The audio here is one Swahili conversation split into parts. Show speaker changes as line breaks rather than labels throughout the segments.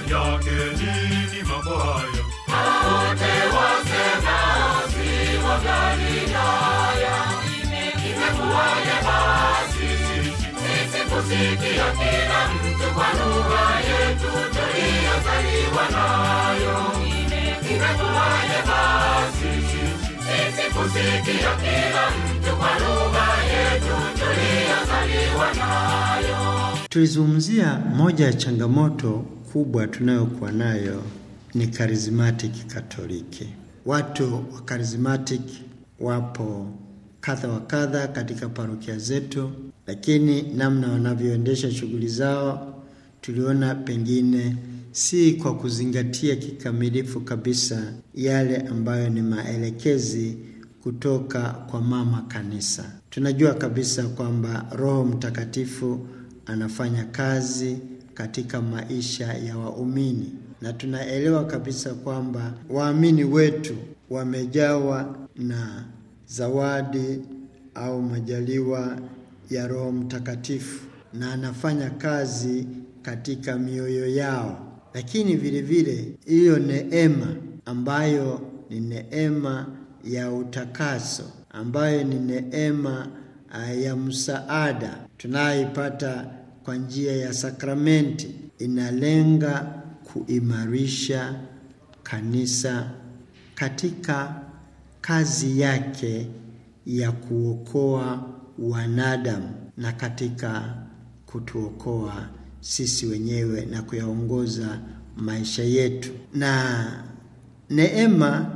yake nini mambo hayo?
Wote wasemao si wa Galilaya, imekuwaje basi sisi kusikia kila mtu kwa lugha yetu tuliyozaliwa nayo? Imekuwaje basi sisi kusikia kila mtu kwa lugha yetu tuliyozaliwa nayo?
Tulizungumzia moja ya changamoto kubwa tunayokuwa nayo ni charismatic Katoliki. Watu wa charismatic wapo kadha wa kadha katika parokia zetu, lakini namna wanavyoendesha shughuli zao tuliona pengine si kwa kuzingatia kikamilifu kabisa yale ambayo ni maelekezi kutoka kwa mama kanisa. Tunajua kabisa kwamba Roho Mtakatifu anafanya kazi katika maisha ya waumini, na tunaelewa kabisa kwamba waamini wetu wamejawa na zawadi au majaliwa ya Roho Mtakatifu na anafanya kazi katika mioyo yao. Lakini vile vile hiyo neema ambayo ni neema ya utakaso, ambayo ni neema ya msaada tunayoipata kwa njia ya sakramenti, inalenga kuimarisha kanisa katika kazi yake ya kuokoa wanadamu na katika kutuokoa sisi wenyewe na kuyaongoza maisha yetu. Na neema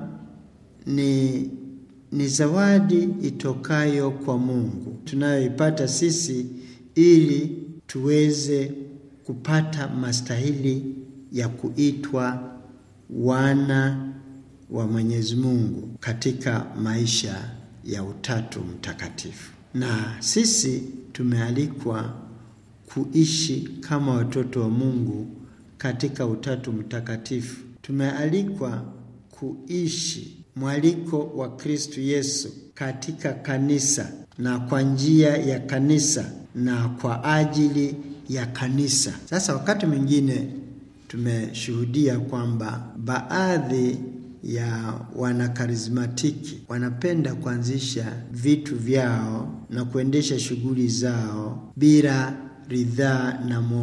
ni zawadi itokayo kwa Mungu tunayoipata sisi ili tuweze kupata mastahili ya kuitwa wana wa Mwenyezi Mungu katika maisha ya Utatu Mtakatifu. Na sisi tumealikwa kuishi kama watoto wa Mungu katika Utatu Mtakatifu. Tumealikwa kuishi mwaliko wa Kristo Yesu katika kanisa na kwa njia ya kanisa na kwa ajili ya kanisa. Sasa wakati mwingine tumeshuhudia kwamba baadhi ya wanakarismatiki wanapenda kuanzisha vitu vyao na kuendesha shughuli zao bila ridhaa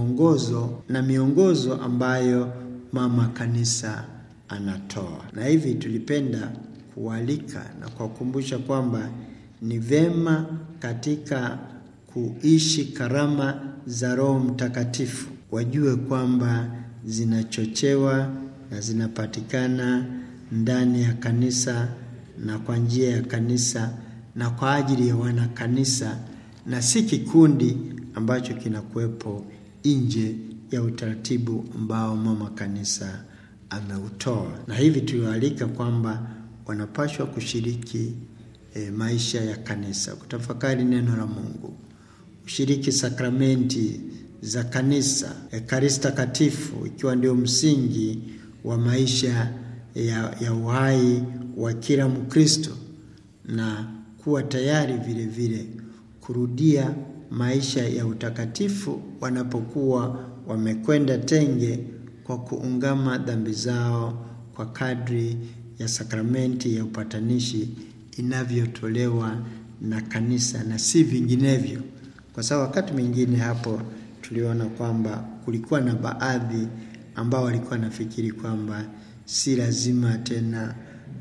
na miongozo ambayo mama kanisa anatoa. Na hivi tulipenda kualika na kuwakumbusha kwamba ni vema katika kuishi karama za Roho Mtakatifu wajue kwamba zinachochewa na zinapatikana ndani ya kanisa na kwa njia ya kanisa na kwa ajili ya wana kanisa, na si kikundi ambacho kinakuwepo nje ya utaratibu ambao mama kanisa ameutoa. Na hivi tuliwaalika kwamba wanapaswa kushiriki maisha ya kanisa, kutafakari neno la Mungu, kushiriki sakramenti za kanisa, Ekaristi Takatifu ikiwa ndio msingi wa maisha ya uhai wa kila Mkristo, na kuwa tayari vile vile kurudia maisha ya utakatifu wanapokuwa wamekwenda tenge kwa kuungama dhambi zao kwa kadri ya sakramenti ya upatanishi inavyotolewa na kanisa na si vinginevyo. Kwa sababu wakati mwingine hapo tuliona kwamba kulikuwa na baadhi ambao walikuwa nafikiri kwamba si lazima tena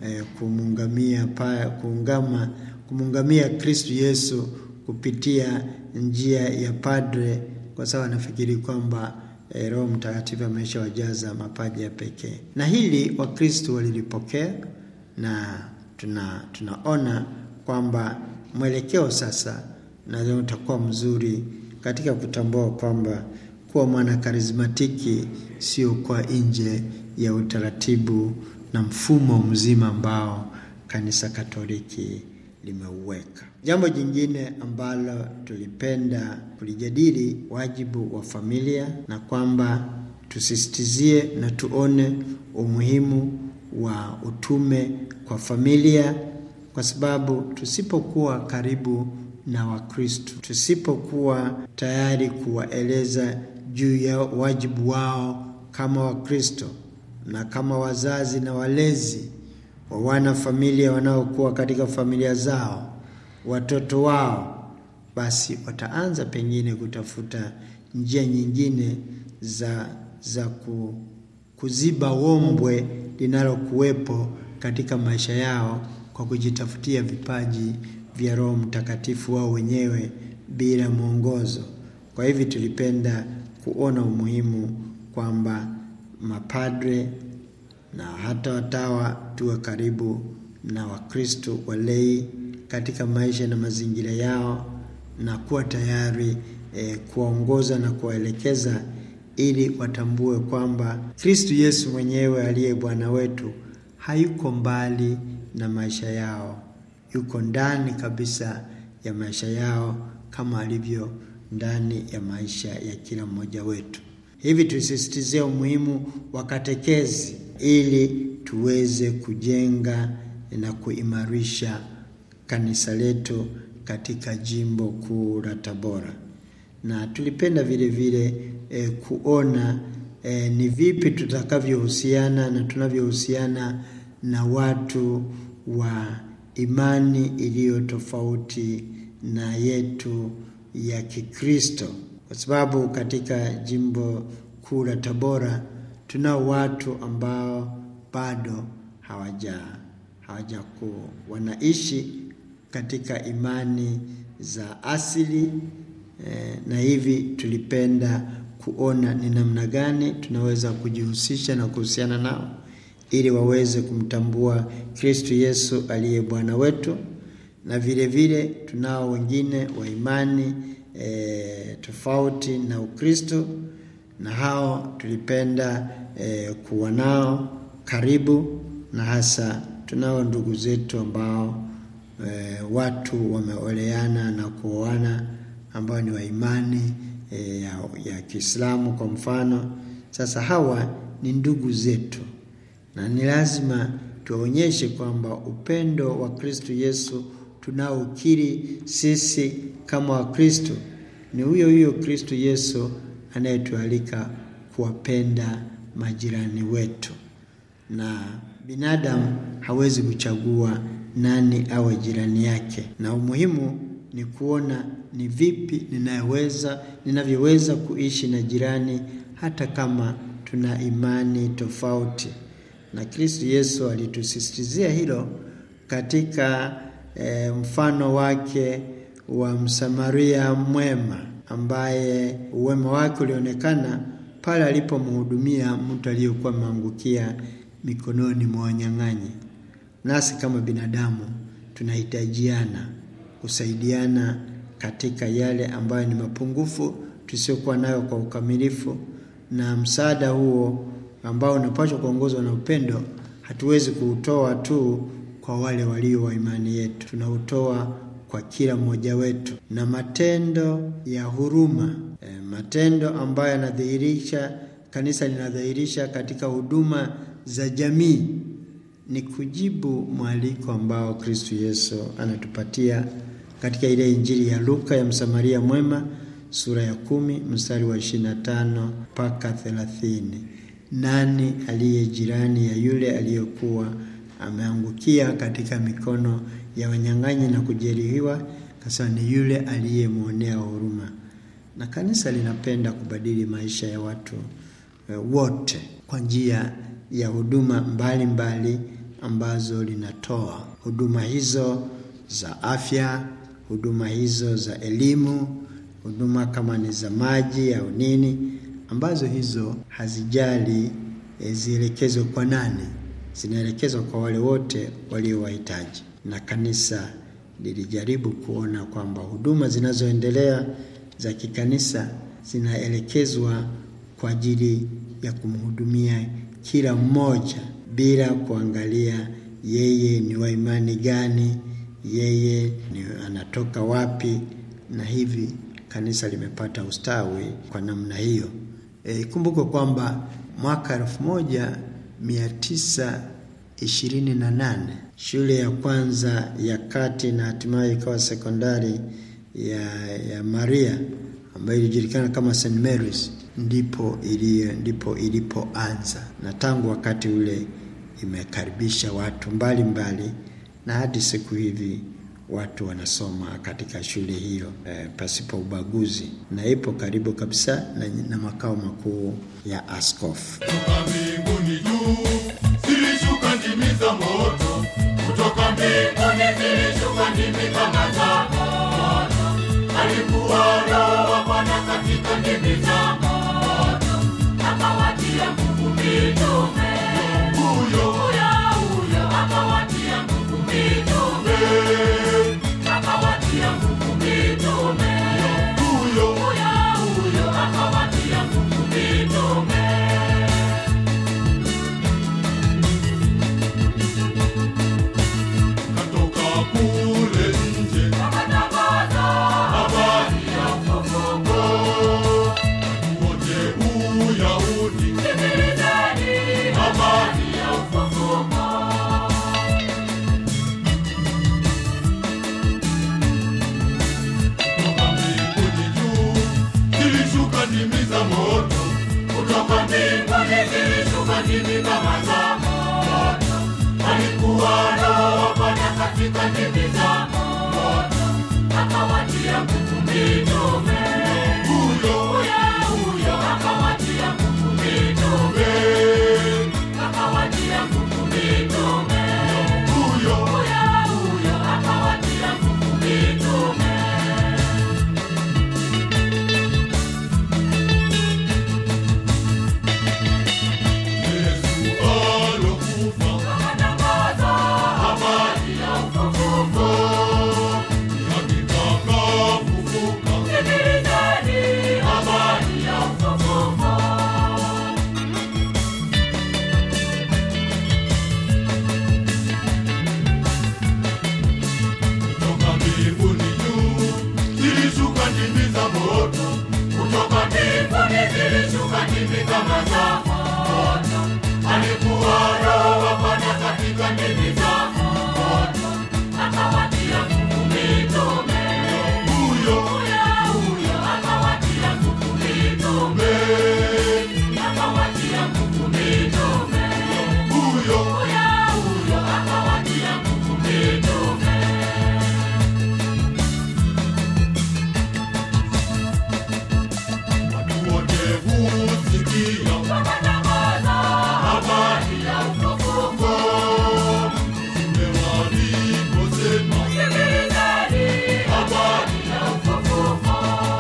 kumungamia Kristo Yesu kupitia njia ya padre, kwa sababu anafikiri kwamba Roho Mtakatifu ameshawajaza mapaji ya pekee. Na hili Wakristo walilipokea, na tunaona kwamba mwelekeo sasa na utakuwa mzuri katika kutambua kwamba kuwa mwana karismatiki sio kwa nje ya utaratibu na mfumo mzima ambao kanisa Katoliki limeuweka. Jambo jingine ambalo tulipenda kulijadili, wajibu wa familia, na kwamba tusisitizie na tuone umuhimu wa utume kwa familia, kwa sababu tusipokuwa karibu na Wakristo, tusipokuwa tayari kuwaeleza juu ya wajibu wao kama Wakristo na kama wazazi na walezi wa wana familia wanaokuwa katika familia zao, watoto wao, basi wataanza pengine kutafuta njia nyingine za kuziba ombwe linalokuwepo katika maisha yao kwa kujitafutia vipaji vya Roho Mtakatifu wao wenyewe bila mwongozo. Kwa hivyo tulipenda kuona umuhimu kwamba mapadre na hata watawa tuwe karibu na Wakristo walei katika maisha na mazingira yao, na kuwa tayari kuongoza na kuwaelekeza ili watambue kwamba Kristo Yesu mwenyewe aliye Bwana wetu hayuko mbali na maisha yao, yuko ndani kabisa ya maisha yao kama alivyo ndani ya maisha ya kila mmoja wetu. Hivi tusisitizie umuhimu wa katekezi ili tuweze kujenga na kuimarisha kanisa letu katika jimbo kuu la Tabora. Na tulipenda vile vile kuona ni vipi tutakavyohusiana na tunavyohusiana na watu wa imani iliyo tofauti na yetu ya Kikristo, kwa sababu katika jimbo kuu la Tabora tunao watu ambao bado wanaishi katika imani za asili, na hivi tulipenda kuona ni namna gani tunaweza kujihusisha na kuhusiana nao ili waweze kumtambua Kristo Yesu aliye Bwana wetu. Na vile vile tunao wengine wa imani tofauti na Ukristo, na hao tulipenda kuwa nao karibu, na hasa tunao ndugu zetu ambao watu wameoleana na kuoana ambao ni wa imani ya Kiislamu kwa mfano. Sasa hawa ni ndugu zetu, na ni lazima tuonyeshe kwamba upendo wa Kristo Yesu tunaokiri sisi kama Wakristo ni huyo Kristo Yesu anayetualika kuwapenda majirani wetu, na binadamu hawezi kuchagua nani awe jirani yake. Na umuhimu ni kuona ni vipi ninavyoweza kuishi na jirani hata kama tuna imani tofauti. Na Kristo Yesu alitusisitizia hilo katika mfano wake wa Msamaria mwema, ambaye uwema wake ulionekana pale alipomhudumia mtu aliyekuwa ameangukia mikononi mwa wanyang'anyi. Nasi kama binadamu tunahitajiana kusaidiana katika yale ambayo ni mapungufu tusiokuwa nayo kwa ukamilifu, na msaada huo ambao unapaswa kuongozwa na upendo hatuwezi kuutoa tu kwa wale walio wa imani yetu, tunautoa kwa kila mmoja wetu. Na matendo ya huruma, matendo ambayo yanadhihirisha kanisa linadhihirisha katika huduma za jamii, ni kujibu mwaliko ambao Kristo Yesu anatupatia katika ile Injili ya Luka ya Msamaria mwema sura ya 10 mstari wa 25 mpaka 30. Nani aliye jirani ya yule aliyekuwa ameangukia katika mikono ya wanyang'anyi na kujeruhiwa? Kasa ni yule aliyemwonea huruma. Na kanisa linapenda kubadili maisha ya watu wote kwa njia ya huduma mbalimbali ambazo linatoa. Huduma hizo za afya, huduma hizo za elimu, huduma kama ni za maji au nini, ambazo hizo hazijali zielekezwe kwa nani, zinaelekezwa kwa wale wote walio wahitaji. Na kanisa lilijaribu kuona kwamba huduma zinazoendelea za kikanisa zinaelekezwa kwa ajili ya kumhudumia kila mmoja bila kuangalia yeye ni wa imani gani, yeye ni anatoka wapi, na hivi kanisa limepata ustawi kwa namna hiyo. Kumbuka kwamba mwaka 1928 shule ya kwanza ya kati na hatimaye ikawa sekondari ya Maria ambayo ilijulikana kama St. Mary's ndipo ilipoanza, na tangu wakati ule imekaribisha watu mbalimbali, na hadi siku hivi watu wanasoma katika shule hiyo pasipo ubaguzi, na ipo karibu kabisa na makao makuu ya askofu.
Kutoka mbinguni juu zilishuka ndimi za moto, kutoka mbinguni zilishuka ndimi kama za moto. Alikuwa Roho wa Bwana katika ndimi za moto, akawatia nguvu mitume. Huyo akawatia nguvu mitume, akawatia nguvu mitume. Huyo akawatia nguvu mitume. Katoka kule nje akatangaza habari ya ufufuko. Watu wote Uyahudi, sikilizeni habari ya ufufuko. Kutoka mbinguni juu zilishuka ndimi za moto, kutoka mbinguni zilishuka ndimi kama za moto. Alikuwa Roho wa Bwana katika ndimi za moto, akawatia nguvu mitume. Huyo akawatia nguvu mitume, akawatia nguvu mitume. Huyo akawatia nguvu mitume. Yesu alokufa akatangaza habari ya ufufuko. Ni hakika kafufuka, sikilizeni habari ya ufufuko. Kutoka mbinguni juu zilishuka ndimi za moto, kutoka mbinguni zilishuka ndimi kama za moto. Alikuwa Roho wa Bwana katika ndimi za moto, akawatia nguvu mitume. Huyo akawatia nguvu mitume, akawatia nguvu mitume. Huyo akawatia nguvu mitume. Watu wote husikia wakatangaza habari ya ufufuko. Mitume waliposema, sikilizeni habari ya ufufuko.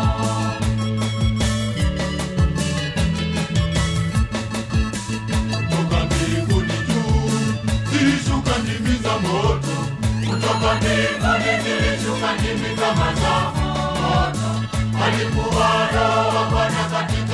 Kutoka mbinguni juu zilishuka ndimi za moto, kutoka mbinguni zilishuka ndimi kama za moto. Alikuwa Roho wa Bwana katika